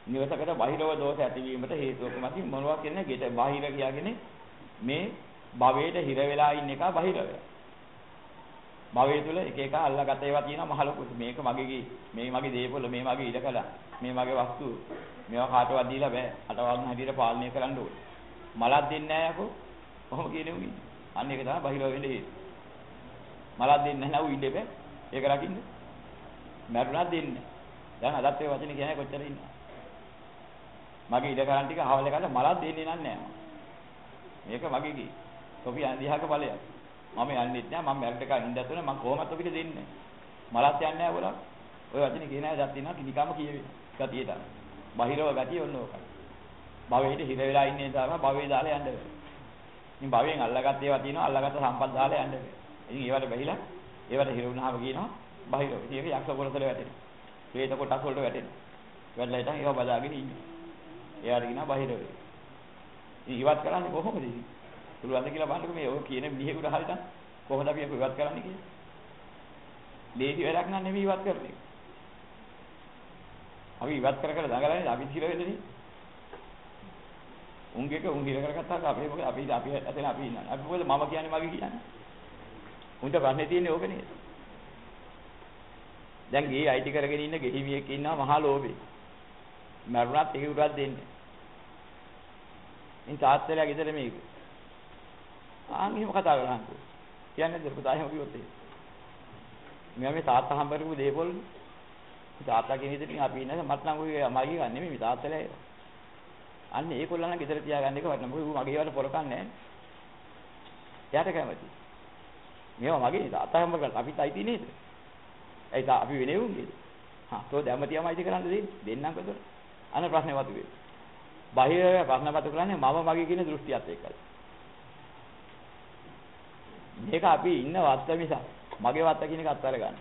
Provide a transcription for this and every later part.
නිවසකට බාහිරව දෝෂ ඇතිවීමට හේතුවක් මතින් මොනවා කියන්නේ ගෙට බාහිර කියන්නේ මේ භවයට හිර වෙලා ඉන්න එක බාහිරය. භවය තුල එක එක අල්ලාගත ඒවා තියෙනවා මහ ලොකු. මේක මගේගේ මේ මගේ දේපොළ මේ මගේ ඉඩකඩ මේ මගේ වස්තු මේවා කාටවත් දීලා බෑ. අටවල් හැටියට පාලනය කරන්න ඕනේ. මලක් දෙන්නේ නැහැ යකෝ. කොහොම කියන්නේ උන්නේ. අන්න ඒක තමයි බාහිරව වෙන්නේ හේතුව. මලක් දෙන්නේ නැහැ නෝ ඉන්නේ බෑ. ඒක රකින්න. මරුණා දෙන්නේ. දැන් අදත් ඒ වචනේ කියන්නේ කොච්චර ඉන්නේ. මගේ ඉඩ කරන් ටික අහවල එකට මලක් දෙන්නේ නැහැ. මේක මගේගේ. කොපි අන්දිහාක ඵලයක්. මම යන්නෙත් නෑ මම මැරෙට එක ඉඳලා තුන මම කොහොමද ඔබට දෙන්නේ. මලත් යන්නේ නෑ වල. ඔය වචනේ කියන අය දත් දිනවා කිනිකම කියවේ. ගතියට. බාහිරව ගතිය ඔන්න ඕකයි. භවයට හිර වෙලා ඉන්නේ තමයි භවයේ දාලා යන්න බෑ. ඉතින් භවයෙන් අල්ලගත්ත ඒවා තියෙනවා අල්ලගත්ත සම්පත් දාලා යන්න බෑ. ඉතින් ඒවට බැහිලා ඒවට හිර වුණාම කියනවා බාහිරව. ඉතින් ඒක යක්ෂ පොරසල වැටෙනවා. ප්‍රේත කොටස් වලට වැටෙනවා. වැටලා ඉතින් ඒවා බදාගෙන ඉන්නේ. එයාට කියනවා බාහිරව. ඉතින් ඉවත් කරන්නේ කොහොමද ඉතින්? පුළුවන්ද කියලා බලන්නකො මේ ඔය කියන මිනිහෙකුට හරියට කොහොමද අපි ඒක ඉවත් කරන්නේ කියලා. ලේසි වැඩක් නෑ නෙමෙයි ඉවත් කරන්නේ. අපි ඉවත් කර දඟලන්නේ අපි හිර වෙන්නේ. උන්ගේක උන් හිර කරගත්තාම අපි මොකද අපි ඇතන අපි ඉන්නන්නේ. අපි මොකද මම කියන්නේ මගේ කියන්නේ. උන්ට ප්‍රශ්නේ තියෙන්නේ ඕක නේද? දැන් ගේ අයිති කරගෙන ඉන්න ගෙහිමියෙක් ඉන්නවා මහා ලෝභේ. මරුණත් ඒක උරක් දෙන්නේ. ඉතින් තාත්තලා ගෙදර මේක. ආන් එහෙම කතා කරන්නේ. කියන්නේ දරුපතා එහෙම කිව්වොත් එහෙම. මෙයා මේ තාත්තා හම්බ කරපු දේපොල් තාත්තා කියන විදිහට අපි ඉන්නේ මට නම් ඔය මගේ ගන්න නෙමෙයි මේ තාත්තලා ඒක. අන්න ඒකොල්ලන් ගෙදර තියාගන්න එක වටිනවා. මොකද ඌ මගේ ඒවට පොරකන්නේ නැහැ. එයාට කැමති. මේවා මගේ තාත්තා හම්බ කරලා අපිත් අයිති නේද? ඒ තා අපි වෙනේ උන්ගේ. හා තෝ දැමතියම අයිති කරන්න දෙන්නම් කොතන? අන්න ප්‍රශ්නේ වතුවේ. බාහිර ප්‍රශ්න වතු කරන්නේ මම මගේ කියන දෘෂ්ටියත් එක්කයි. මේක අපි ඉන්න වත්ත මිස මගේ වත්ත කියන එක අත්හැර ගන්න.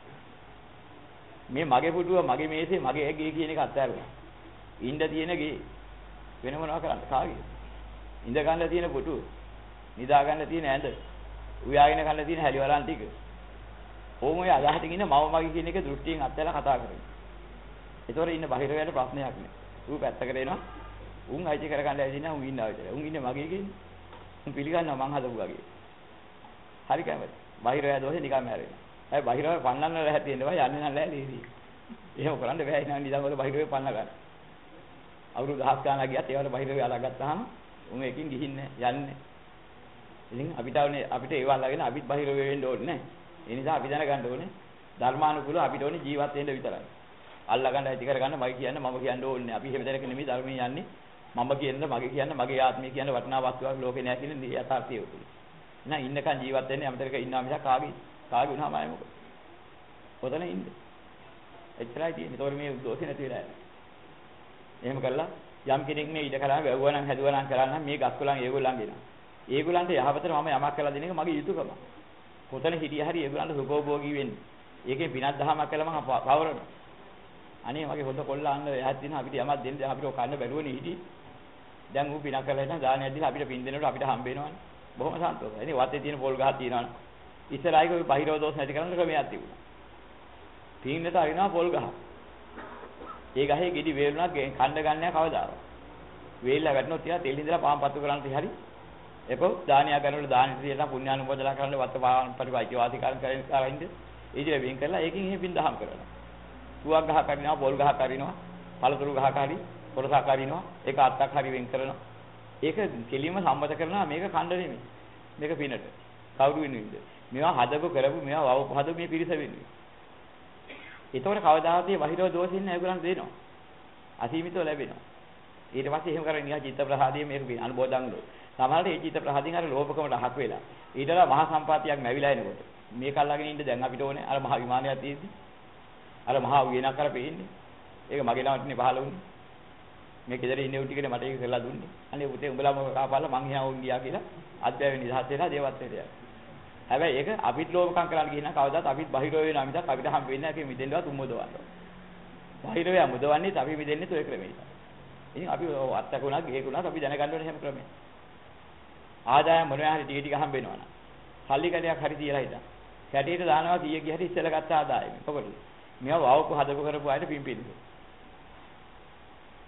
මේ මගේ පුටුව මගේ මේසේ මගේ ගේ කියන එක අත්හැර ගන්න. ඉන්න තියෙන ගේ වෙන මොනවා කරන්න කාගේ? ඉඳ ගන්න තියෙන පුටුව, නිදා ගන්න තියෙන ඇඳ, උයාගෙන ගන්න තියෙන හැලි වලන් ටික. ඕම ඔය අදහසින් ඉන්න මම මගේ කියන එක දෘෂ්ටියෙන් අත්හැරලා කතා කරන්නේ. ඒතොර ඉන්න බාහිර වැඩ ප්‍රශ්නයක් නෑ. ඌ පැත්තකට එනවා. උන් අයිති කරගන්න ඇවිදින්න උන් ඉන්නවා විතරයි. උන් ඉන්නේ මගේ කියන්නේ. උන් පිළිගන්නවා මං හදපු වගේ. හරි කැමති. බාහිර වැය දෝෂේ නිකන් මැරෙනවා. හැබැයි බාහිරව පන්නන්න ලැහැ තියෙනවා යන්නේ නැහැ ලේසි. එහෙම කරන්න බෑ ඉතින් නිදන් වල බාහිරව පන්න ගන්න. අවුරුදු දහස් ගානක් ගියත් ඒවට බාහිරව අල්ලගත්තාම උන් එකකින් ගිහින්නේ යන්නේ. ඉතින් අපිට ඒව අල්ලගෙන අපිත් බාහිරව වෙන්න ඕනේ නැහැ. ඒ නිසා අපි දැනගන්න ඕනේ ධර්මානුකූලව අපිට ඕනේ ජීවත් වෙන්න විතරයි. අල්ලගන්න ඇති කරගන්න මම කියන්නේ මම කියන්න ඕනේ. අපි එහෙම දැනගෙන නෙමෙයි ධර්මයේ යන්නේ. මම කියන්නේ මගේ කියන්නේ මගේ ආත්මය කියන්නේ වටිනා වස්තුවක් ලෝකේ නැහැ කියන යථාර්ථය උතුයි. නෑ ඉන්නකන් ජීවත් වෙන්නේ අමතරක ඉන්නවා මිසක් කාගේ වුණාම ආයේ මොකද? ඔතන ඉන්නේ. එච්චරයි තියෙන්නේ. ඒතකොට මේ දෝෂේ නැති වෙලා යනවා. එහෙම කළා යම් කෙනෙක් මේ ඉඩ කරා වැවුවා නම් හැදුවා නම් කරා නම් මේ ගස්කොලන් ඒගොල්ලන්ගේ නා. ඒගොල්ලන්ට යහපතට මම යමක් කළා දෙන එක මගේ යුතුයකම. කොතන හිටිය හරි ඒගොල්ලන්ට සුඛෝභෝගී වෙන්න. ඒකේ පිනක් දහමක් කළා මම පවරනවා. අනේ මගේ හොඳ කොල්ලා අන්න එහත් දින අපිට යමක් දෙන්න දැන් අපිට කන්න බැලුවනේ හිටි. දැන් ඌ පිනක් කරලා ඉතින් දානයක් දීලා අපිට පින් දෙනකොට අපිට හම්බ වෙනවනේ. බොහොම සන්තෝෂයි. ඉතින් වත්තේ තියෙන පොල් ගහක් තියෙනවනේ. ඉස්සරහයික ඔය බාහිරව දෝෂ නැති කරන්න ක්‍රමයක් තිබුණා. පින්නට අරිනවා පොල් ගහ. ඒ ගහේ ගෙඩි වේලුණා කණ්ඩ ගන්නෑ කවදාවත්. වේලලා වැටුණොත් තියා තෙල් ඉඳලා පාන් පත්තු කරන්න තිය හරි. එපො දානියා කරනකොට දානෙට තියලා පුණ්‍යානුමෝදනා කරන්න වත්ත පාන් පරිවායික වාසිකාරම් කරගෙන ඉඳ ඉතින් වෙන් කරලා ඒකෙන් එහෙ පින් දහම් කරනවා. තුවක් ගහක් අරිනවා පොල් ගහක් අරිනවා පළතුරු ගහක් හරි පොරසක් අරිනවා ඒක අත්තක් හරි වෙන් කරනවා. ඒක කෙලින්ම සම්මත කරනවා මේක කණ්ඩ නෙමෙයි. මේක පිනට. කවුරු වෙනුවෙන්ද? මේවා හදපු කරපු මේවා වවපු හදපු මේ පිරිස වෙනුවෙන්. ඒතකොට කවදාහත් මේ බාහිරව දෝෂින් ඒගොල්ලන් දෙනවා. අසීමිතව ලැබෙනවා. ඊට පස්සේ එහෙම කරගෙන නිකන් චිත්ත ප්‍රසාදයේ මේක අනුබෝධංගලෝ. සමහරවිට මේ චිත්ත ප්‍රසාදින් අර ලෝභකමට හක් වෙලා. ඊටලා මහා සම්පාතියක් මැවිලා එනකොට මේක අල්ලගෙන ඉන්න දැන් අපිට ඕනේ අර මහා විමානයක් තියෙද්දි. අර මහා උයනක් කර පෙන්නේ. ඒක මගේ නමටනේ පහල වුනේ. මේ ගෙදර ඉන්නේ උන් ටිකනේ මට ඒක කරලා දුන්නේ. අනේ පුතේ උඹලා මොකක් කාපාලා මං එහා උන් ගියා කියලා අත්‍යවශ්‍ය නිදහස් වෙලා දේවත් වෙලා. හැබැයි ඒක අපිට ලෝභකම් කරන්න ගිහින් කවදාත් අපිත් බාහිර වෙනවා මිසක් අපිට හම් වෙන්නේ නැහැ. ඒක මිදෙන්නවත් උම්මදවන්න. බාහිර වෙලා මුදවන්නේ අපි මිදෙන්නේ ඔය ක්‍රමෙයි. ඉතින් අපි අත්තකුණක් ගේකුණක් අපි දැනගන්න ඕනේ හැම ක්‍රමයක්. ආදායම් මොනවා හරි ටික ටික හම්බ වෙනවා. සල්ලි කඩයක් හරි තියලා හිටා. කැටියට දානවා 100 ගිය හරි ඉස්සෙල්ලා ගත්ත ආදායම. මොකද? මේවා වවපු හදපු කරපු අයට පිම්පින්නේ.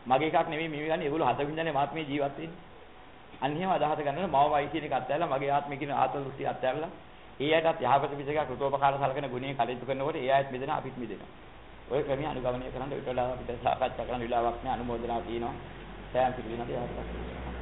මගේ එකක් නෙමෙයි මේ ගන්නේ. ඒගොල්ලෝ හත විඳන්නේ මාත් මේ ජීවත් වෙන්නේ. අන්න එහෙම අදහස ගන්නකොට මවමයි කියන එක අත්හැරලා මගේ ආත්මය කියන ආත්ම දෘෂ්ටි අත්හැරලා ඒ අයටත් යහපත පිටකක් කෘතෝපකාර සලකන ගුණේ කටයුතු කරනකොට ඒ අයත් මෙදෙන අපිත් මෙදෙනවා. ඔය ක්‍රමය අනුගමනය කරන්න විතරලා අපිට සාකච්ඡා කරන්න විලාවක් නෑ අනුමೋದනාව තියෙනවා. සෑම පිළිවෙලකට යහපත්.